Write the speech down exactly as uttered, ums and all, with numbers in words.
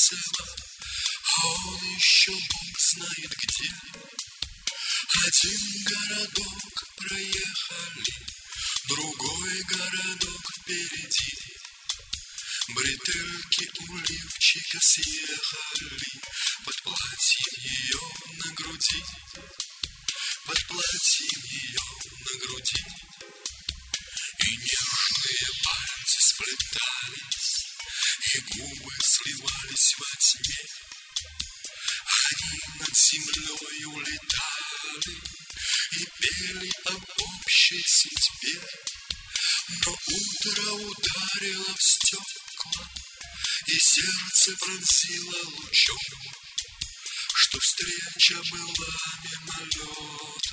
весело, а он еще бог знает где. Один городок проехали, другой городок впереди. Бретельки у лифчика съехали под платьем ее на груди, под платьем ее на груди. И нежные пальцы сплетались, и губы сливались во тьме. Они над землей улетали и пели об общей судьбе. Но утро ударило в стекла, и сердце пронзило лучом, что встреча была мимолетом.